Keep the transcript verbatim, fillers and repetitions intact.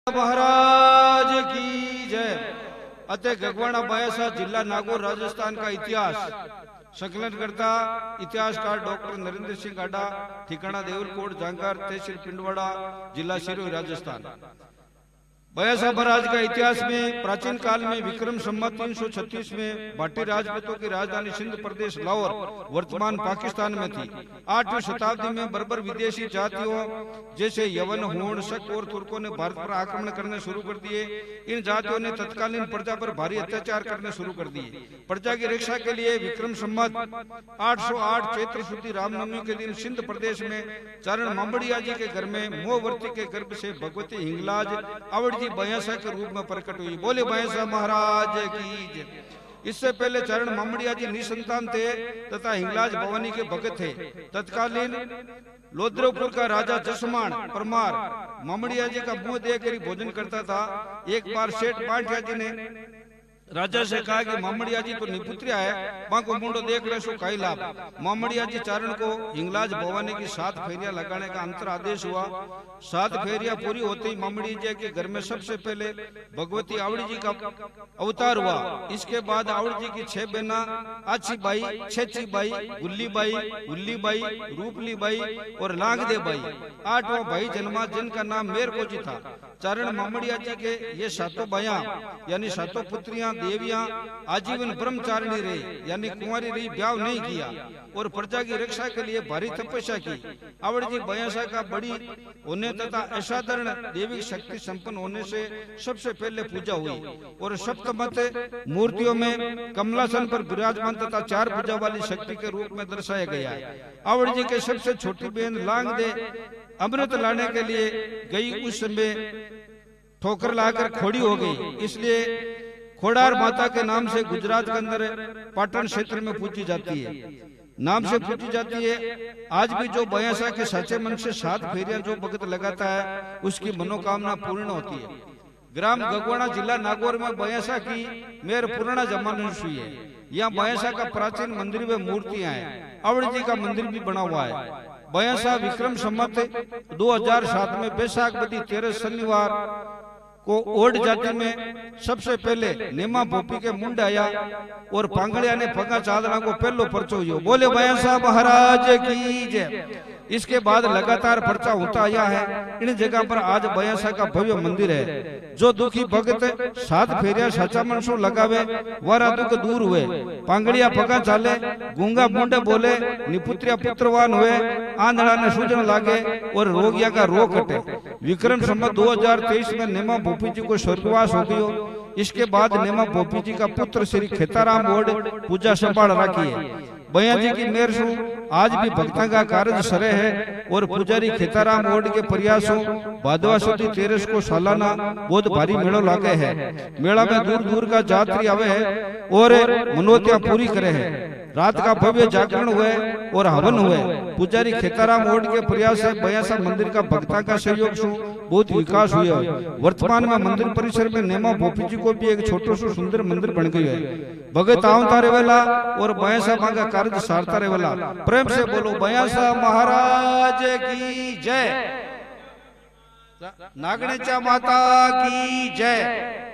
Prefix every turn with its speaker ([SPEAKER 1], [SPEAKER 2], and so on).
[SPEAKER 1] महाराज की जय। अतः गगवाड़ा बायासा जिला नागौर राजस्थान का इतिहास संकलन करता इतिहासकार डॉक्टर नरेंद्र सिंह गाडा, ठिकाना देवलकोट, जांगर, तहसील पिंडवाड़ा, जिला सिरोही, राजस्थान। बयासा महाराज का इतिहास में प्राचीन काल में विक्रम संवत तीन सौ छत्तीस में भाटी राजपूतों की राजधानी सिंध प्रदेश लाहौर वर्तमान पाकिस्तान में थी। आठवीं शताब्दी में बर्बर विदेशी जातियों जैसे यवन, हूण, शक और तुर्कों ने भारत पर आक्रमण करने शुरू कर दिए। इन जातियों ने तत्कालीन प्रजा पर भारी अत्याचार करने शुरू कर दिए। प्रजा की रक्षा के लिए विक्रम संवत आठ सौ आठ चैत्र शुद्धि रामनवमी के दिन सिंध प्रदेश में चारण मामड़िया जी के घर में मोहवर्ती के गर्भ से भगवती हिंगलाज आवड़ जी बयासा के रूप में प्रकट हुई। बोले बयासा महाराज की जय। इससे पहले चरण मामड़िया जी निसंतान थे तथा हिंगलाज भवानी के भगत थे। तत्कालीन लोद्रपुर का राजा जसमान परमार मामड़िया जी का मुंह देखकर ही भोजन करता था। एक बार सेठ पाठिया जी ने राजा से कहा कि मामड़िया जी तो निपुत्रिया है, वहां को मुंडो देख रहे सो कई लाभ। मामड़िया जी चारण को हिंगलाज भवानी की सात फेरियां लगाने का अंतर आदेश हुआ। सात फेरियां पूरी होते ही मामड़ी जी के घर में सबसे पहले भगवती आवड़ी जी का अवतार हुआ। इसके बाद आवड़ी जी की छह बहना आची बाई, छेची बाई, गुल्ली बाई, गुल्ली बाई, रूपली बाई और लांगदे बाई, आठवां भाई जन्मा जिनका नाम मेर को जी था। चारण मामड़िया जी के ये सातों भाइयां यानी सातों पुत्रियां देवियां आजीवन ब्रह्मचारिणी रही यानी कुंवारी रही, ब्याह नहीं किया और प्रजा की रक्षा के लिए भारी तपस्या की। आवड़ जी बयासा का बड़ी होने तथा असाधारण देवी शक्ति संपन्न होने से सबसे पहले पूजा हुई और सप्तमत मूर्तियों में कमलासन पर विराजमान तथा चार भुजा वाली शक्ति के रूप में दर्शाया गया है। आवड़ जी के सबसे छोटी बहन लांग दे अमृत लाने के लिए गई, उस समय ठोकर लाकर खोड़ी हो गई, इसलिए खोड़ार माता के नाम से गुजरात के अंदर पाटन क्षेत्र में पूजी जाती है, नाम से पूजी जाती है। आज भी जो बयासा के सच्चे मन से सात फेरियां जो भगत लगाता है उसकी मनोकामना पूर्ण होती है। ग्राम गगवाड़ा जिला नागौर में बयासा की मेर पुराना जमाने हुई है। यहाँ बयासा का प्राचीन मंदिर व मूर्तियां हैं। आवड़ जी का मंदिर भी बना हुआ है। बयासा विक्रम संवत दो हजार सात में बैसाख बदी तेरह शनिवार को ओड जाति में सबसे पहले नेमा भोपी के मुंड आया और पांगड़िया ने पगा चादना को पहलो पर्चो हुई। बोले बयासा महाराज की जय। इसके बाद लगातार पर्चा होता आया है। इन जगह पर आज बयासा का भव्य मंदिर है। जो दुखी भगत सात फेरिया सचा मनसो लगावे वारा दुख दूर हुए, पांगड़िया पगा चाले, गूंगा मुंडे बोले, निपुत्रिया पुत्रवान हुए, आंधड़ा ने सूजन लागे और रोगिया का रोग कटे। विक्रम संवत दो हजार तेईस में नेमा भोपी जी को स्वर्गवास हो गयो। इसके बाद नेमा भोपी जी का पुत्र श्री खेताराम ओड पूजा संभाल रखी है। बया जी की मेहर से आज भी भक्तों का कार्य सरे है और पुजारी खेताराम ओड के प्रयासों भादवा सुदी तेरस को सालाना बहुत भारी मेला लागे है। मेला में दूर दूर का यात्री आवे है और मनोतियां पूरी करे है। रात का भव्य जागरण हुए और हवन हुए। पुजारी खेताराम ओड के प्रयास से बयासा मंदिर का भक्ता का सहयोग से बहुत विकास हुआ। वर्तमान में मंदिर परिसर में नेमा भोपी जी को भी एक छोटो सो सुंदर मंदिर बन गई है। भगत आवता रहेला और बयासा मां का कार्य सारता रहेला। प्रेम से बोलो बयासा महाराज की जय। नागणेचा माता की जय।